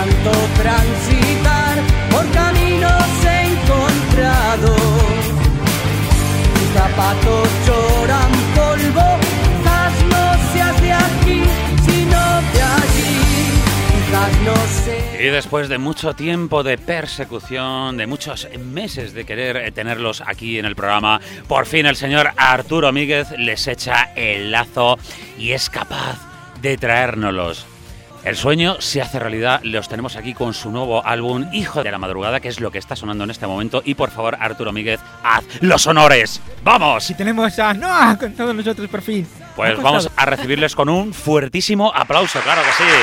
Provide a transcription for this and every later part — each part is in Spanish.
tanto transitar por caminos encontrados. Tus zapatos lloran polvo, quizás no seas de aquí, sino de allí, quizás no sé. Y después de mucho tiempo de persecución, de muchos meses de querer tenerlos aquí en el programa, por fin el señor Arturo Míguez les echa el lazo y es capaz de traérnoslos. El sueño se hace realidad, los tenemos aquí con su nuevo álbum Hijo de la Madrugada, que es lo que está sonando en este momento. Y por favor, Arturo Míguez, haz los honores. ¡Vamos! Y tenemos a Noah con todos nosotros por fin. Pues vamos a recibirles con un fuertísimo aplauso, claro que sí.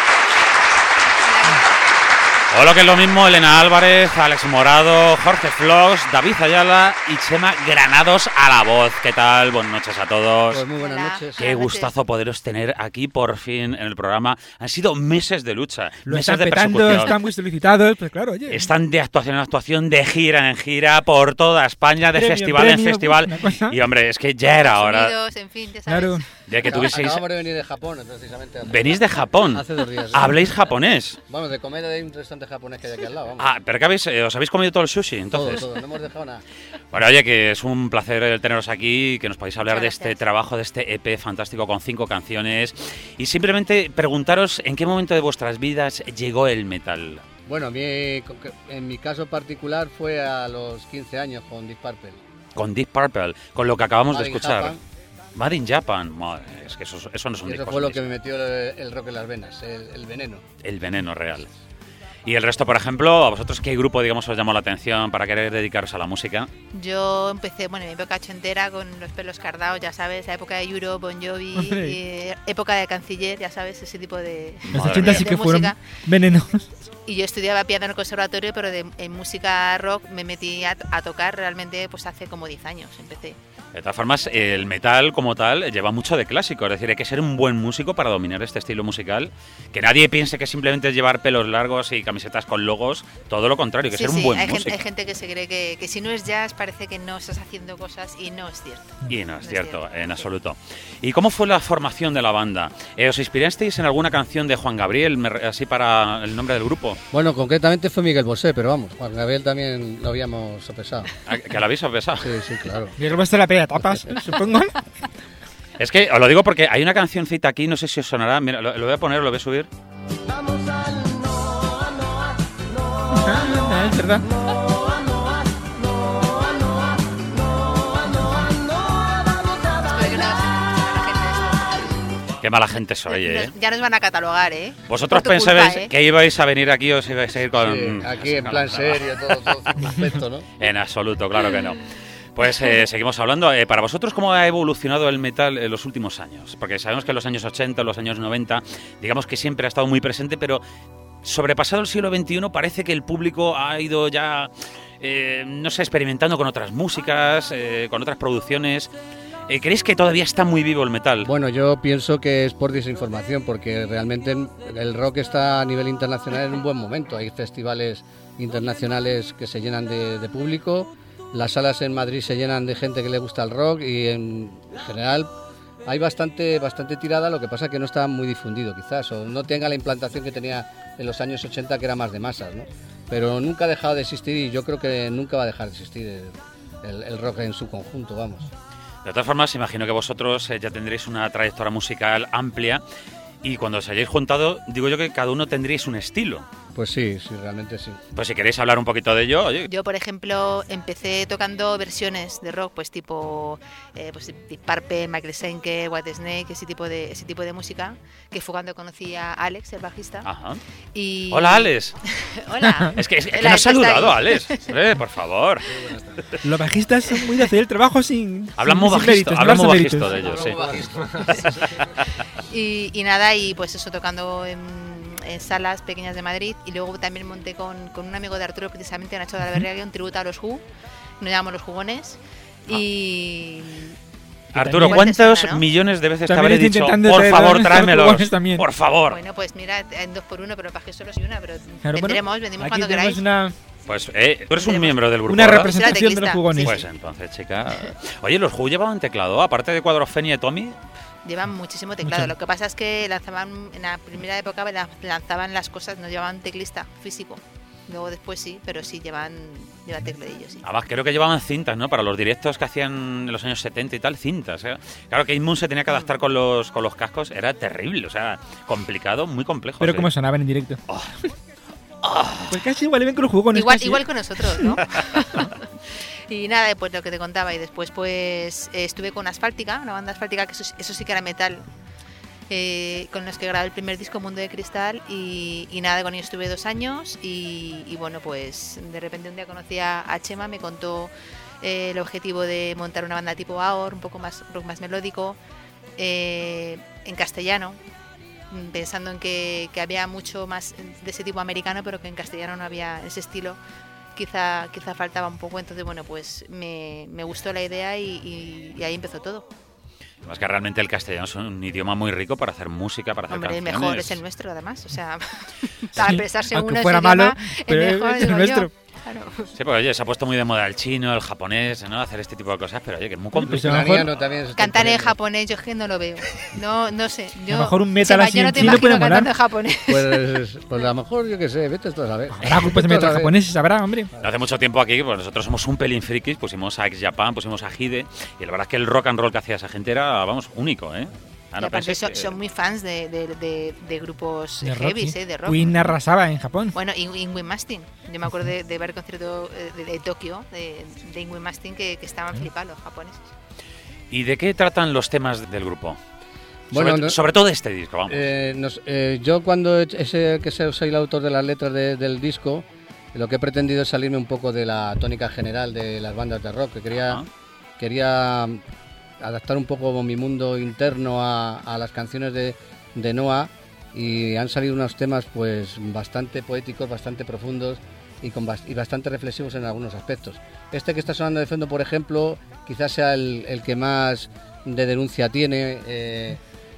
O lo que es lo mismo, Elena Álvarez, Alex Morado, Jorge Flox, David Ayala y Chema Granados a la voz. ¿Qué tal? Buenas noches a todos. Pues muy buenas noches. Qué gustazo poderos tener aquí por fin en el programa. Han sido meses de lucha, Lo meses están de petando, persecución. están muy solicitados, pues claro, oye. Están de actuación en actuación, de gira en gira, por toda España, de Premio, festival en premio, festival. una cosa. Y hombre, es que ya era hora Unidos, en fin, ya sabes. Claro. de que tuvieseis... Acabamos de venir de Japón, precisamente. Venís de Japón. Hace 2 días. ¿Habléis japonés? Bueno, de comer de un restaurante japonés que hay aquí al lado, vamos. Ah, pero ¿qué habéis, os habéis comido todo el sushi, entonces? Todo, no hemos dejado nada. Bueno, oye, que es un placer teneros aquí, que nos podáis hablar de Muchas este gracias. trabajo, de este EP fantástico con 5 canciones. Y simplemente preguntaros en qué momento de vuestras vidas llegó el metal. Bueno, en mi caso particular fue a los 15 años con Deep Purple. Con Deep Purple, con lo que acabamos de Made in escuchar. Japan. Made in Japan. Madre, es que eso no es un Eso disco. fue lo es que me metió el rock en las venas, el veneno. el veneno real. Y el resto, por ejemplo, ¿a vosotros qué grupo, digamos, os llamó la atención para querer dedicaros a la música? Yo empecé, bueno, en mi época ochentera con los pelos cardados, ya sabes, la época de Europe, Bon Jovi, Hombre. época de Canciller, ya sabes, ese tipo de... Los Madre 80 mía. sí de que fueron música. venenos. Y yo estudiaba piano en el conservatorio, pero en música rock me metí a tocar realmente pues hace como 10 años, empecé. De todas formas, el metal como tal lleva mucho de clásico, es decir, hay que ser un buen músico para dominar este estilo musical. Que nadie piense que simplemente es llevar pelos largos y camisetas con logos, todo lo contrario, que Sí, ser un sí, buen hay músico. hay gente que se cree que si no es jazz parece que no estás haciendo cosas y no es cierto. Y no es cierto, en absoluto. ¿Y cómo fue la formación de la banda? ¿Os inspirasteis en alguna canción de Juan Gabriel, así para el nombre del grupo? Bueno, concretamente fue Miguel Bosé, pero vamos, Juan Gabriel también lo habíamos sopesado. ¿Que la habéis sopesado? Sí, sí, claro. Y el resto de la pelea tapas, supongo. Es que os lo digo porque hay una cancioncita aquí, no sé si os sonará, mira, lo voy a poner, lo voy a subir. Es verdad. Espero que no la gente Qué mala gente soy, ¿eh? Ya nos van a catalogar, ¿eh? ¿Vosotros Por tu pensabais culpa, ¿eh? que ibais a venir aquí o os ibais a ir con... Sí, aquí en plan serio, todo perfecto, ¿no? En absoluto, claro que no. Pues seguimos hablando. Para vosotros, ¿cómo ha evolucionado el metal en los últimos años? Porque sabemos que en los años 80, en los años 90, digamos que siempre ha estado muy presente, pero sobrepasado el siglo XXI parece que el público ha ido ya, no sé, experimentando con otras músicas, con otras producciones. ¿Creéis que todavía está muy vivo el metal? Bueno, yo pienso que es por desinformación, porque realmente el rock está a nivel internacional en un buen momento. Hay festivales internacionales que se llenan de público, las salas en Madrid se llenan de gente que le gusta el rock y en general hay bastante tirada, lo que pasa es que no está muy difundido quizás, o no tenga la implantación que tenía en los años 80, que era más de masas, ¿no? Pero nunca ha dejado de existir y yo creo que nunca va a dejar de existir el rock en su conjunto, vamos. De todas formas, imagino que vosotros ya tendréis una trayectoria musical amplia y cuando os hayáis juntado, digo yo que cada uno tendríais un estilo. Pues sí, realmente sí. Pues si queréis hablar un poquito de ello, oye. Yo, por ejemplo, empecé tocando versiones de rock, pues tipo pues Deep Purple, Michael Schenker, Whitesnake, ese tipo de música, que fue cuando conocí a Alex, el bajista. Ajá. Y... Hola, Alex. Hola. Es que Hola, no has está saludado, ahí. Alex. Por favor. Los bajistas son muy de hacer el trabajo sin. Hablan sin muy bajito, méritos, hablan sin muy méritos. bajito de ellos, sí. Y nada, y pues eso, tocando en salas pequeñas de Madrid, y luego también monté con un amigo de Arturo, precisamente Nacho de Alberria, un tributo a los Who, nos llamamos los Jugones, y... Arturo, Igual te ¿cuántos suena, ¿no? millones de veces te También habré estoy dicho, intentando por traer favor, los tráemelos, jugones también. por favor? Bueno, pues mira, en 2x1, pero para que solo soy una, pero Claro, bueno, vendimos aquí cuando tenemos queráis. una Pues tú eres un miembro del grupo, Una ¿verdad? representación de los jugones. Pues entonces, chica... Oye, ¿los Who llevaban teclado? Aparte de Quadrophenia y Tommy, Llevan muchísimo teclado. Mucho. Lo que pasa es que lanzaban en la primera época lanzaban las cosas, no llevaban teclista físico. Luego después sí, pero sí llevan tecladillos, sí. Además, creo que llevaban cintas, ¿no? Para los directos que hacían en los años 70 y tal, cintas, ¿eh? Claro que Moon se tenía que adaptar con los cascos, era terrible, o sea, complicado, muy complejo. Pero sí. como sonaban en directo. Pues casi igual ven con los jugones. Igual con nosotros, ¿no? Y nada, pues lo que te contaba. Y después pues estuve con Asfáltica, una banda Asfáltica, que eso sí que era metal, con los que grabé el primer disco, Mundo de Cristal. Y nada, con ellos estuve 2 años. Y bueno, pues de repente un día conocí a Chema, me contó el objetivo de montar una banda tipo AOR, un poco más rock más melódico, en castellano, pensando en que había mucho más de ese tipo americano, pero que en castellano no había ese estilo. Quizá faltaba un poco. Entonces bueno, pues me gustó la idea y ahí empezó todo. Además que realmente el castellano es un idioma muy rico para hacer música, para hacer Hombre, el canciones. mejor es el nuestro, además. O sea, para expresarse aunque uno fuera en su malo, idioma, pero el mejor es digo nuestro. yo. Claro. Sí, pues oye, se ha puesto muy de moda el chino, el japonés, ¿no? Hacer este tipo de cosas, pero oye, que es muy Pues complicado. a lo mejor- Ucraniano también se está Cantar en imponiendo. japonés, yo es que no lo veo. No sé. Yo, A lo mejor un metal Chema, así yo no en te chino imagino puede molar. cantando en japonés. Pues a lo mejor, yo qué sé, vete tú a saber. Habrá grupos de metal japoneses, habrá, hombre. No hace mucho tiempo aquí, pues nosotros somos un pelín frikis, pusimos a Ex Japan, pusimos a Hide, y la verdad es que el rock and roll que hacía esa gente era, vamos, único, ¿eh? Ah, Y no aparte penséis que- son muy fans de grupos De rock, heavy, sí. de rock. Queen arrasaba en Japón. Bueno, Ingrid Mastin. Yo me acuerdo de ver el concierto de Tokio, de Ingrid Mastin, que estaban flipados los japoneses. ¿Y de qué tratan los temas del grupo? Bueno, sobre todo este disco, vamos. Yo cuando soy el autor de las letras del disco, lo que he pretendido es salirme un poco de la tónica general de las bandas de rock, que quería adaptar un poco mi mundo interno a las canciones de Noah, y han salido unos temas pues bastante poéticos, bastante profundos y bastante reflexivos en algunos aspectos. Este que está sonando de fondo, por ejemplo, quizás sea el que más de denuncia tiene,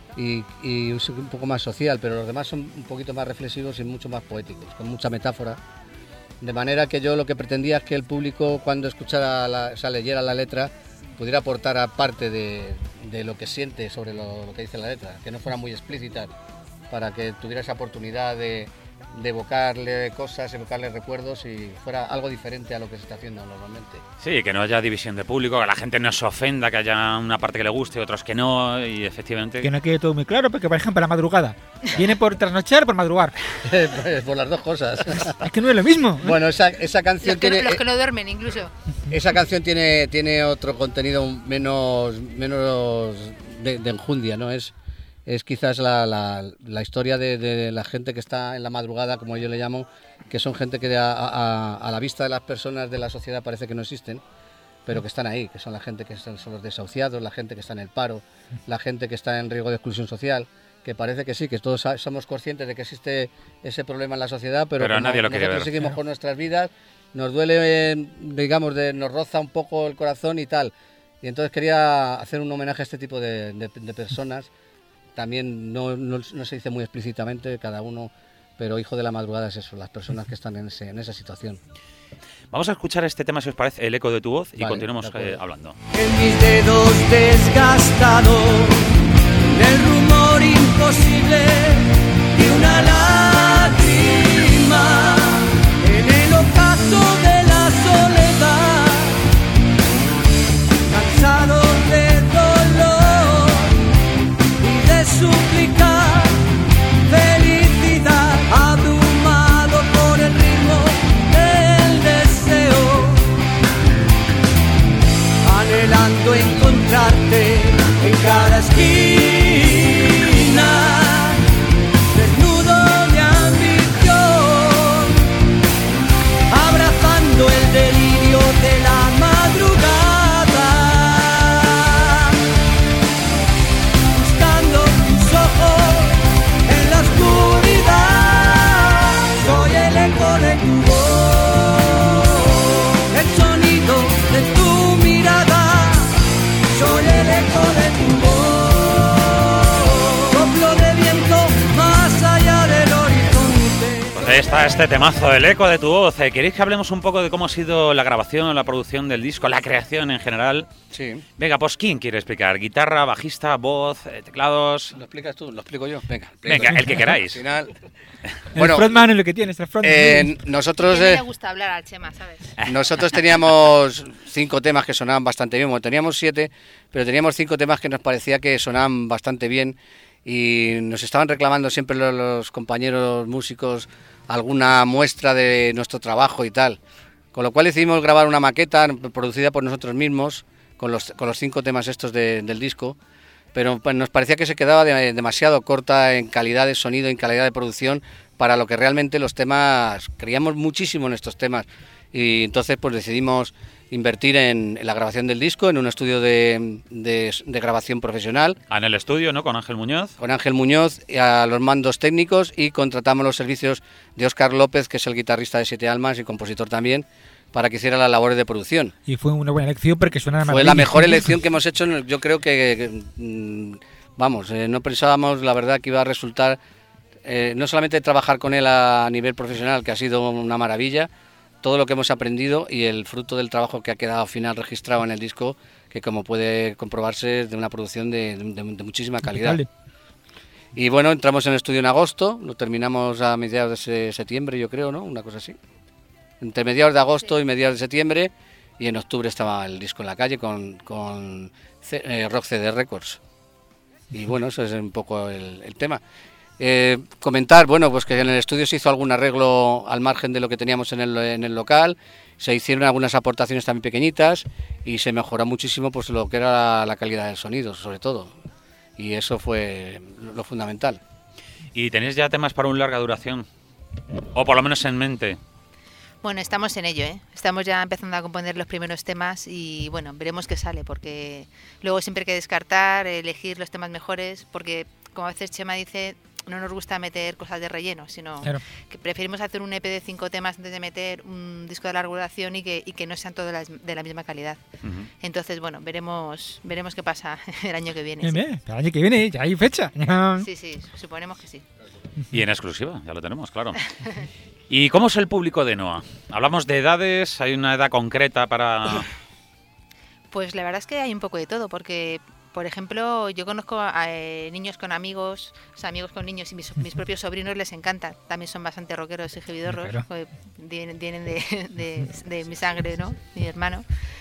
y un poco más social, pero los demás son un poquito más reflexivos y mucho más poéticos, con mucha metáfora. De manera que yo lo que pretendía es que el público, cuando escuchara, leyera la letra, pudiera aportar aparte de lo que siente sobre lo que dice la letra, que no fuera muy explícita, para que tuviera esa oportunidad de evocarle cosas, evocarle recuerdos y fuera algo diferente a lo que se está haciendo normalmente. Sí, que no haya división de público, que la gente no se ofenda, que haya una parte que le guste y otros que no, y efectivamente... Que no quede todo muy claro, porque por ejemplo la madrugada. ¿Viene por trasnochar o por madrugar? Por las dos cosas. Es que no es lo mismo. Bueno, esa canción tiene... Los que no duermen, incluso. Esa canción tiene otro contenido menos de enjundia, ¿no? Es quizás la historia de la gente que está en la madrugada, como yo le llamo, que son gente que a la vista de las personas de la sociedad parece que no existen, pero que están ahí, que son la gente que son los desahuciados, la gente que está en el paro, la gente que está en riesgo de exclusión social, que parece que sí, que todos somos conscientes de que existe ese problema en la sociedad, pero como nadie lo quiere nosotros ver. seguimos con nuestras vidas, nos duele, digamos, nos roza un poco el corazón y tal. Y entonces quería hacer un homenaje a este tipo de personas. También no se dice muy explícitamente cada uno, pero hijo de la madrugada es eso, las personas que están en esa situación. Vamos a escuchar este tema, si os parece, el eco de tu voz, y Vale, continuamos de acuerdo. hablando. En mis dedos desgastados, en el rumor imposible de una lágrima, en el ocaso de la soledad, cansado de dolor y de suplicar felicidad, abrumado por el ritmo del deseo, anhelando encontrarte en cada esquina. Ahí está este temazo, el eco de tu voz. ¿Queréis que hablemos un poco de cómo ha sido la grabación, la producción del disco, la creación en general? Sí. Venga, pues ¿quién quiere explicar? ¿Guitarra, bajista, voz, teclados? ¿Lo explicas tú? ¿Lo explico yo? Venga, el que queráis. Al final... El frontman es lo que tienes, el frontman. Nosotros... A mí me gusta hablar al Chema, ¿sabes? Nosotros teníamos 5 temas que sonaban bastante bien. Bueno, teníamos 7, pero teníamos 5 temas que nos parecía que sonaban bastante bien y nos estaban reclamando siempre los compañeros músicos alguna muestra de nuestro trabajo y tal. Con lo cual decidimos grabar una maqueta producida por nosotros mismos con los 5 temas estos del disco, pero pues, nos parecía que se quedaba demasiado corta en calidad de sonido, en calidad de producción, para lo que realmente los temas, creíamos muchísimo en estos temas, y entonces pues decidimos invertir en la grabación del disco, en un estudio de grabación profesional. En el estudio, ¿no? Con Ángel Muñoz. Con Ángel Muñoz a los mandos técnicos, y contratamos los servicios de Óscar López, que es el guitarrista de Siete Almas y compositor también, para que hiciera las labores de producción. Y fue una buena elección porque suena Fue la mejor elección que hemos hecho. Yo creo que vamos, no pensábamos, la verdad, que iba a resultar no solamente trabajar con él a nivel profesional, que ha sido una maravilla, todo lo que hemos aprendido y el fruto del trabajo que ha quedado al final registrado en el disco, que como puede comprobarse es de una producción de muchísima calidad. Y bueno, entramos en el estudio en agosto, lo terminamos a mediados de septiembre, yo creo, ¿no? Una cosa así. Entre mediados de agosto y mediados de septiembre, y en octubre estaba el disco en la calle con Rock CD Records. Y bueno, eso es un poco el tema. Comentar, bueno, pues que en el estudio se hizo algún arreglo al margen de lo que teníamos en el local, se hicieron algunas aportaciones también pequeñitas y se mejoró muchísimo pues lo que era la calidad del sonido, sobre todo, y eso fue lo fundamental. ¿Y tenéis ya temas para una larga duración? O por lo menos en mente. Bueno, estamos en ello, ¿eh? Estamos ya empezando a componer los primeros temas y bueno, veremos qué sale, porque luego siempre hay que descartar, elegir los temas mejores, porque como a veces Chema dice, no nos gusta meter cosas de relleno, sino que preferimos hacer un EP de 5 temas antes de meter un disco de larga duración y que no sean todos de la misma calidad. Entonces, bueno, veremos qué pasa el año que viene. Sí. El año que viene ya hay fecha. Sí, suponemos que sí. Y en exclusiva, ya lo tenemos, claro. ¿Y cómo es el público de Noa? ¿Hablamos de edades? ¿Hay una edad concreta para...? Pues la verdad es que hay un poco de todo, porque... Por ejemplo, yo conozco a niños con amigos, o sea, amigos con niños, y mis propios sobrinos les encanta. También son bastante rockeros y heavidorros, claro. Vienen de mi sangre, ¿no? Mi hermano.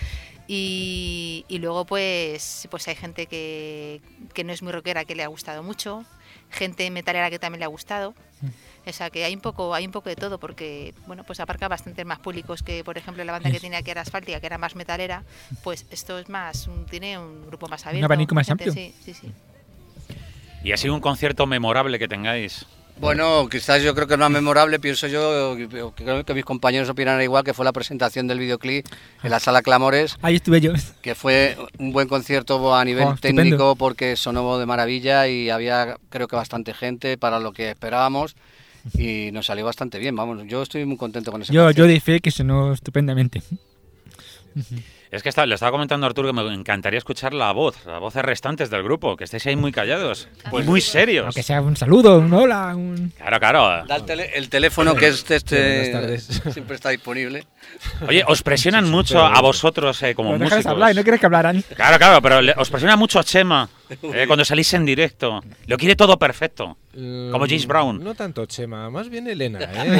Y luego pues hay gente que no es muy rockera, que le ha gustado mucho, gente metalera que también le ha gustado. O sea, que hay un poco de todo, porque bueno, pues aparca bastantes más públicos que, por ejemplo, la banda que tenía, que era Asfáltica, que era más metalera. Pues esto es más, tiene un grupo más abierto. Un abanico más gente, amplio. Sí. ¿Y ha sido un concierto memorable que tengáis? Bueno, quizás yo creo que más memorable, pienso yo, creo que mis compañeros opinarán igual, que fue la presentación del videoclip en la Sala Clamores. Ahí estuve yo. Que fue un buen concierto a nivel técnico, estupendo, porque sonó de maravilla y había, creo que, bastante gente para lo que esperábamos. Y nos salió bastante bien, vamos, yo estoy muy contento con ese concierto. Yo di fe que sonó estupendamente. Es que le estaba comentando a Arturo que me encantaría escuchar la voz restantes del grupo, que estéis ahí muy callados, pues muy serios. Aunque sea un saludo, un hola, Claro. Da el teléfono que siempre está disponible. Oye, ¿os presionan mucho a vosotros como pero músicos? Hablar, ¿no quieres que hablaran? Claro, pero os presiona mucho a Chema cuando salís en directo. Lo quiere todo perfecto, como James Brown. No tanto Chema, más bien Elena.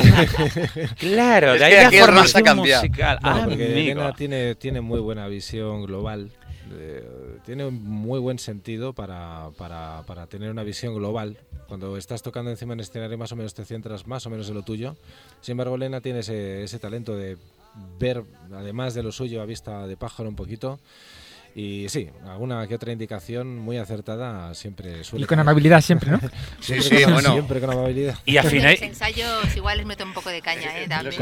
Claro, es de ahí que la aquí formación musical. Porque Elena tiene muy buena visión global. Tiene un muy buen sentido para tener una visión global. Cuando estás tocando encima en escenario, más o menos te centras más o menos en lo tuyo. Sin embargo, Elena tiene ese talento de ver, además de lo suyo, a vista de pájaro un poquito. Y sí, alguna que otra indicación muy acertada siempre suele. Y con amabilidad siempre, ¿no? Sí, bueno. Siempre con amabilidad. Y al final... En los ensayos igual les meto un poco de caña, también.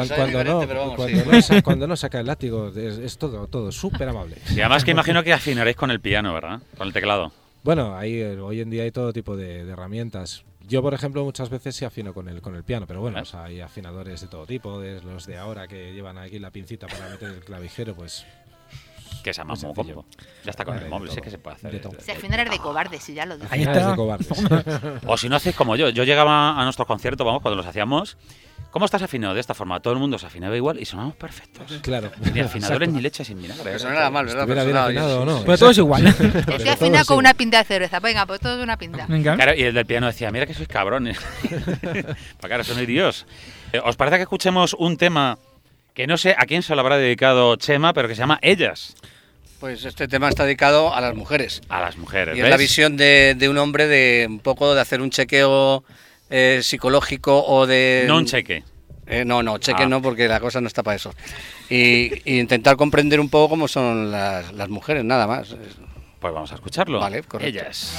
Cuando no saca el látigo, es todo súper amable. Y además que imagino que afinaréis con el piano, ¿verdad? Con el teclado. Bueno, hoy en día hay todo tipo de herramientas. Yo, por ejemplo, muchas veces sí afino con el piano, pero bueno, o sea, hay afinadores de todo tipo, de los de ahora que llevan aquí la pincita para meter el clavijero, pues... Que se llama móvil. Ya está con el móvil, sé que se puede hacer. Se afinar es de cobardes, si ya lo dices. Ahí está. De cobardes. O si no hacéis como yo llegaba a nuestros conciertos, cuando los hacíamos, ¿Cómo estás afinado? De esta forma, todo el mundo se afinaba igual y sonamos perfectos. Claro. Ni afinadores ni leche sin vinagre. Eso no era mal, ¿verdad? Estuviera bien afinado o no. Pues todo es igual. Estoy afinada con una pinta de cerveza. Venga, pues todo es una pinta. Venga. Claro, y el del piano decía, mira que sois cabrones. Para cara, son Dios. ¿Os parece que escuchemos un tema que no sé a quién se lo habrá dedicado Chema, pero que se llama Ellas? Pues este tema está dedicado a las mujeres. A las mujeres, Y ¿ves? es la visión de un hombre de un poco de hacer un chequeo psicológico o de... No un cheque. No, cheque no, porque la cosa no está para eso. Y intentar comprender un poco cómo son las mujeres, nada más. Pues vamos a escucharlo. Vale, correcto. Ellas.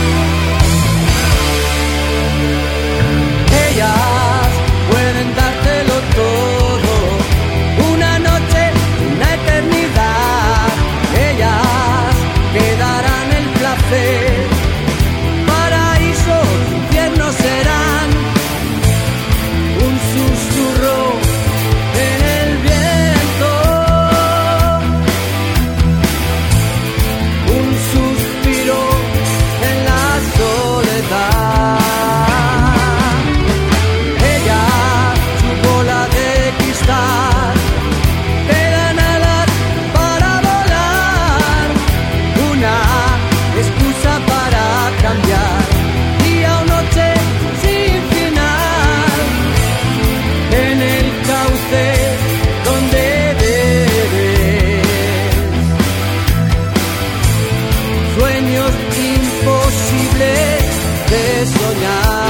Ellas pueden dártelo todo, una noche, una eternidad. Ellas te darán el placer, paraíso, infierno serán, un susurro en el viento, un suspiro en la soledad. Ella, su bola de cristal, te dan alas para volar, una excusa para cambiar día o noche sin final, en el cauce donde debes, sueños imposibles de soñar.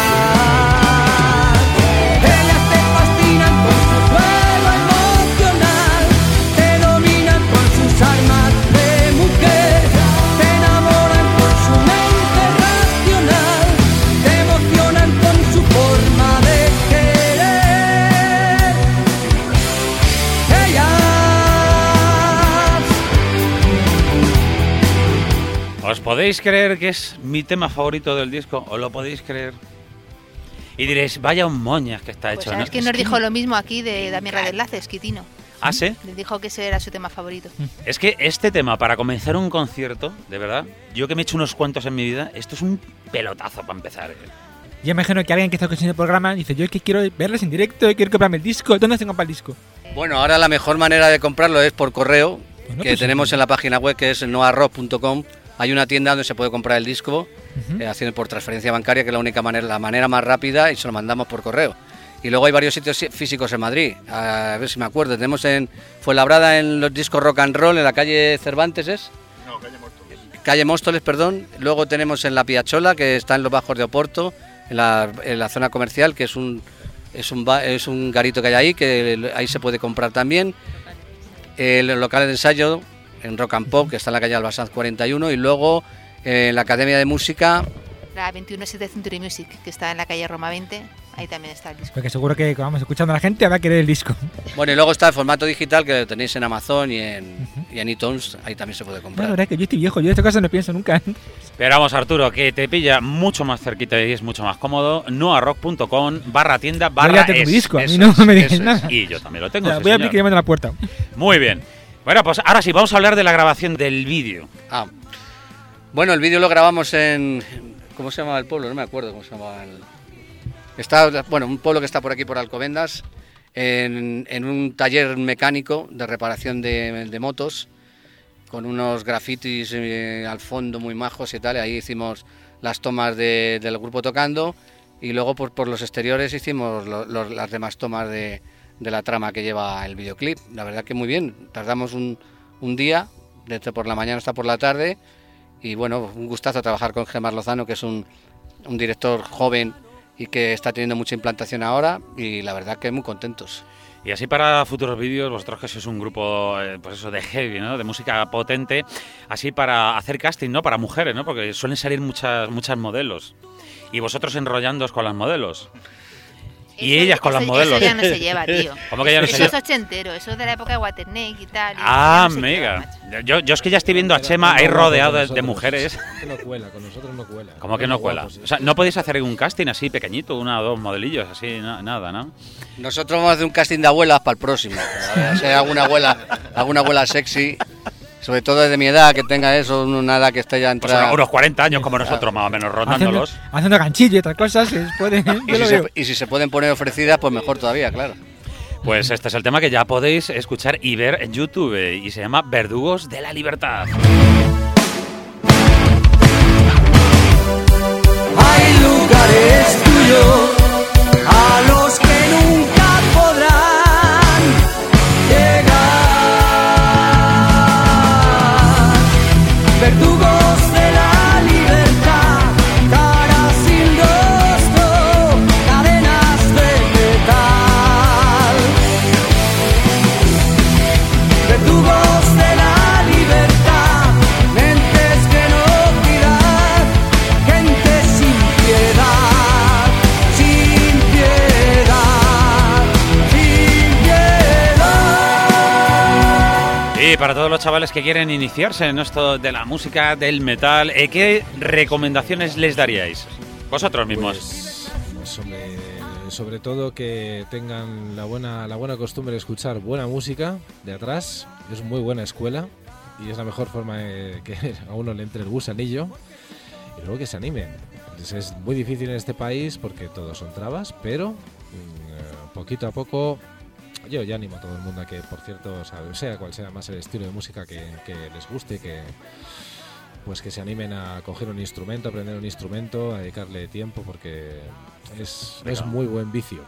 Ellas te fascinan con su juego emocional, te dominan con sus armas de mujer, te enamoran con su mente racional, te emocionan con su forma de querer. Ellas. ¿Os podéis creer que es mi tema favorito del disco? ¿Os lo podéis creer? Y diréis, vaya un moñas que está Pues hecho. sabes ¿no? que nos dijo lo mismo aquí de Dami Enlaces, Quitino. ¿Ah, sí? Le dijo que ese era su tema favorito. Es que este tema, para comenzar un concierto, de verdad, yo que me he hecho unos cuantos en mi vida, esto es un pelotazo para empezar. Yo imagino que alguien que está escuchando el programa dice, yo es que quiero verles en directo, quiero comprarme el disco. ¿Dónde se compra el disco? Bueno, ahora la mejor manera de comprarlo es por correo, Bueno, que pues, tenemos en la página web, que es noarrock.com. Hay una tienda donde se puede comprar el disco, haciendo por transferencia bancaria, que es la única manera, la manera más rápida, y se lo mandamos por correo. Y luego hay varios sitios físicos en Madrid, a ver si me acuerdo. Tenemos en Fuenlabrada, en los discos Rock and Roll, en la calle Cervantes, ¿es? No, calle Móstoles, perdón. Luego tenemos en la Piazzola, que está en los Bajos de Oporto, en la zona comercial, que es un garito que hay ahí, que ahí se puede comprar también. Los locales de ensayo en Rock and Pop, que está en la calle Albasaz 41, y luego la Academia de Música. La 217 Century Music, que está en la calle Roma 20, ahí también está el disco. Porque seguro que vamos escuchando a la gente va a querer el disco. Bueno, y luego está el formato digital, que lo tenéis en Amazon y en iTunes, ahí también se puede Bueno, la comprar. verdad es que yo estoy viejo, yo de estas cosas no pienso nunca. Pero vamos, Arturo, que te pilla mucho más cerquita y es mucho más cómodo. noarrock.com/tienda/. Yo ya tengo mi disco, a mí eso no es, me digas eso es. nada. Y yo también lo tengo. O sea, sí, voy a señor. abrir que llamen a la puerta. Muy bien. Bueno, pues ahora sí, vamos a hablar de la grabación del vídeo. Bueno, el vídeo lo grabamos en... ¿Cómo se llama el pueblo? No me acuerdo cómo se llama un pueblo que está por aquí, por Alcobendas, en un taller mecánico de reparación de motos, con unos grafitis al fondo muy majos y tal. Ahí hicimos las tomas del grupo tocando, y luego por los exteriores hicimos las demás tomas de la trama que lleva el videoclip. La verdad que muy bien, tardamos un día, desde por la mañana hasta por la tarde, y bueno, un gustazo trabajar con Gemma Lozano, que es un director joven y que está teniendo mucha implantación ahora, y la verdad que muy contentos. Y así para futuros vídeos, vosotros que sois un grupo pues eso, de heavy, ¿no? De música potente, así para hacer casting, ¿no? Para mujeres, ¿no? Porque suelen salir muchas modelos. Y vosotros enrollándoos con las modelos. Y ellas con las modelos. Eso ya no se lleva, tío. ¿Cómo que ya no se Eso lleva? es ochentero, eso es de la época de Waterneck y tal. Ah, Ya no se lleva, amiga. macho. Yo es que ya estoy viendo a Chema ahí rodeado de mujeres. No cuela, con nosotros no cuela. ¿Cómo que no cuela? O sea, ¿no podéis hacer un casting así pequeñito, una o dos modelillos, así, nada, ¿no? Nosotros vamos a hacer un casting de abuelas para el próximo. A ver si hay alguna abuela sexy Sobre todo de mi edad, que tenga eso, una edad que esté ya Pues entrada. unos 40 años como nosotros, más o menos, rondándolos. Haciendo ganchillo y otras cosas. Y si se pueden poner ofrecidas, pues mejor todavía, claro. Pues este es el tema que ya podéis escuchar y ver en YouTube y se llama Verdugos de la Libertad. Hay lugares tuyos a los que nunca podrán llegar. Verdugos de la libertad, caras sin rostro, cadenas de metal. Verdugos de la libertad, mentes que no cuidan, gente sin piedad, sin piedad, sin piedad. Y para todos los chavales que quieren iniciarse en esto de la música, del metal, ¿qué recomendaciones les daríais? Vosotros mismos. Pues, sobre todo que tengan la buena costumbre de escuchar buena música de atrás. Es muy buena escuela y es la mejor forma de que a uno le entre el gusanillo. Y luego que se animen. Es muy difícil en este país porque todos son trabas, pero poquito a poco yo ya animo a todo el mundo a que, por cierto, sea cual sea más el estilo de música que les guste, que se animen a coger un instrumento, aprender un instrumento, a dedicarle tiempo, porque es muy buen vicio.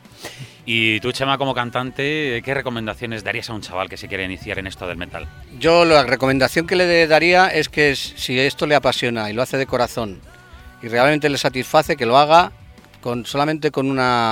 Y tú, Chema, como cantante, ¿qué recomendaciones darías a un chaval que se quiere iniciar en esto del metal? Yo la recomendación que le daría es que si esto le apasiona y lo hace de corazón y realmente le satisface, que lo haga solamente con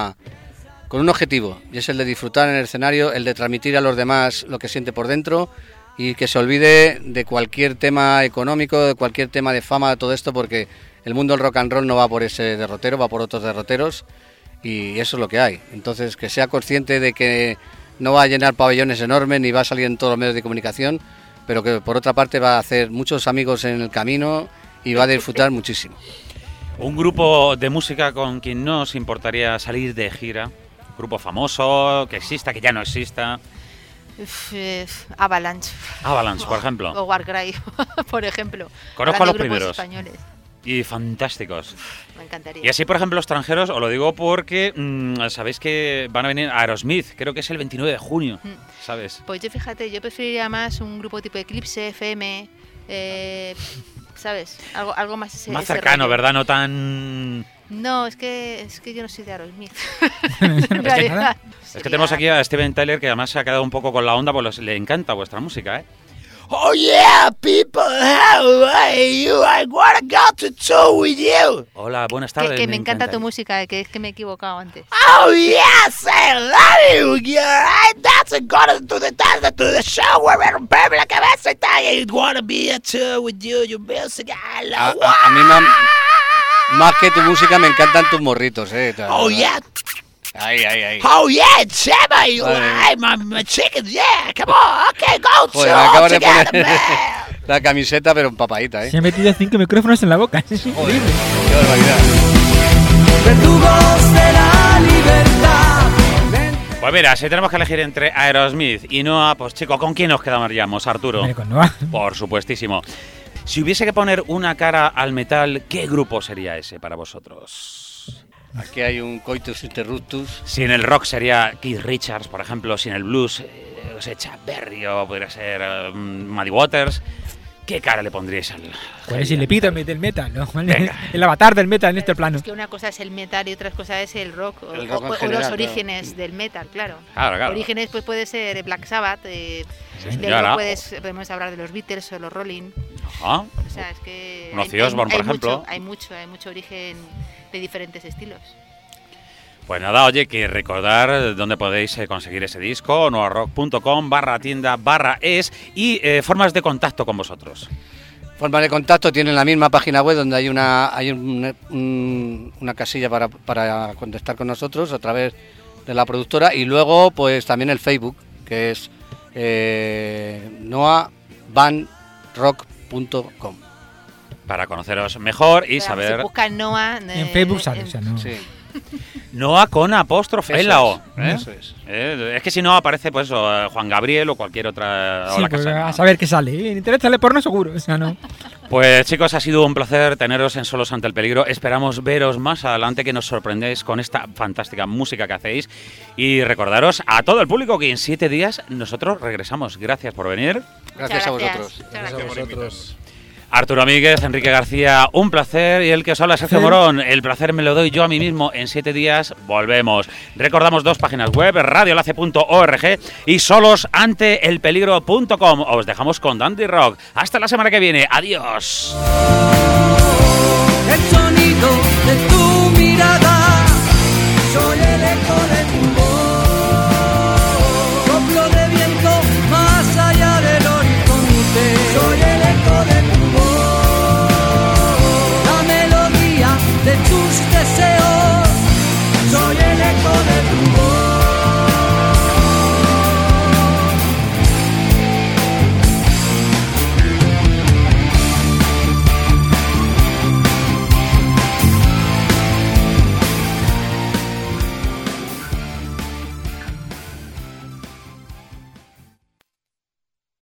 un objetivo, y es el de disfrutar en el escenario, el de transmitir a los demás lo que siente por dentro, y que se olvide de cualquier tema económico, de cualquier tema de fama, de todo esto, porque el mundo del rock and roll no va por ese derrotero, va por otros derroteros, y eso es lo que hay. Entonces, que sea consciente de que no va a llenar pabellones enormes ni va a salir en todos los medios de comunicación, pero que por otra parte va a hacer muchos amigos en el camino y va a disfrutar muchísimo. Un grupo de música con quien no os importaría salir de gira, un grupo famoso, que exista, que ya no exista. Avalanche. Avalanche, por ejemplo. O Warcry, por ejemplo. Conozco a los Grandes grupos primeros. españoles. Y fantásticos. Me encantaría. Y así, por ejemplo, extranjeros, os lo digo porque sabéis que van a venir a Aerosmith, creo que es el 29 de junio, ¿sabes? Pues yo fíjate, yo preferiría más un grupo tipo Eclipse, FM, ¿sabes? Algo más ese cercano, rollo. ¿verdad? No tan... No, es que yo no soy de Aerosmith. Es que tenemos aquí a Steven Tyler, que además se ha quedado un poco con la onda, pues le encanta vuestra música, ¿eh? Oh yeah, people, how are you? I wanna go to tour with you. Hola, buenas tardes. Que me encanta tu música, que es que me he equivocado antes. Oh yes, I love you, girl. I'm dancing, going to the show where everybody like I wanna be a tour with you, your music, I love. A mí más que tu música me encantan tus morritos, Oh yeah. Ay. Oh yeah, Chema, you like my chickens, yeah, come on, okay, go Joder, me acabas de poner la camiseta, pero empapadita, Se ha metido 5 micrófonos en la boca. Es Joder, increíble. qué barbaridad. Verdugos de la libertad. Pues mira, si tenemos que elegir entre Aerosmith y Noah, pues chico, ¿con quién nos quedaríamos, Arturo? Hombre, con Noah. Por supuestísimo. Si hubiese que poner una cara al metal, ¿qué grupo sería ese para vosotros? Aquí hay un coitus interruptus. Si en el rock sería Keith Richards, por ejemplo, si en el blues, Chuck Berry o podría ser Muddy Waters, ¿qué cara le pondríais al...? ¿Cuál es el epítome del metal? ¿No? Venga. El avatar del metal en este plano. Es que una cosa es el metal y otra cosa es el rock, El rock en o general, los claro. orígenes del metal, claro. Claro. Orígenes pues puede ser Black Sabbath, señora. podemos hablar de los Beatles o los Rolling. Ajá. O sea, es que Un Ozzy Osbourne, por ejemplo. Hay mucho origen de diferentes estilos. Pues nada, oye, que recordar dónde podéis conseguir ese disco, noarock.com/tienda/es y formas de contacto con vosotros. Formas de contacto, tienen la misma página web donde hay una casilla para contactar con nosotros a través de la productora, y luego pues también el Facebook, que es noabandrock.com. Para conoceros mejor y Pero saber... Si buscan Noah En Facebook sale, o sea, no. Sí. Noa con apóstrofe, Eso es la O. Eso es. Es que si no aparece pues Juan Gabriel o cualquier otra... o Sí, la pues casa. a saber qué sale. En internet sale porno seguro, o sea, no. Pues chicos, ha sido un placer teneros en Solos ante el Peligro. Esperamos veros más adelante, que nos sorprendéis con esta fantástica música que hacéis. Y recordaros a todo el público que en 7 días nosotros regresamos. Gracias por venir. Gracias a vosotros. Muchas Gracias a vosotros. Arturo Míguez, Enrique García, un placer. Y el que os habla, Sergio Morón. El placer me lo doy yo a mí mismo. En 7 días volvemos. Recordamos 2 páginas web, radiolace.org y solosanteelpeligro.com. Os dejamos con Dandy Rock. Hasta la semana que viene. Adiós.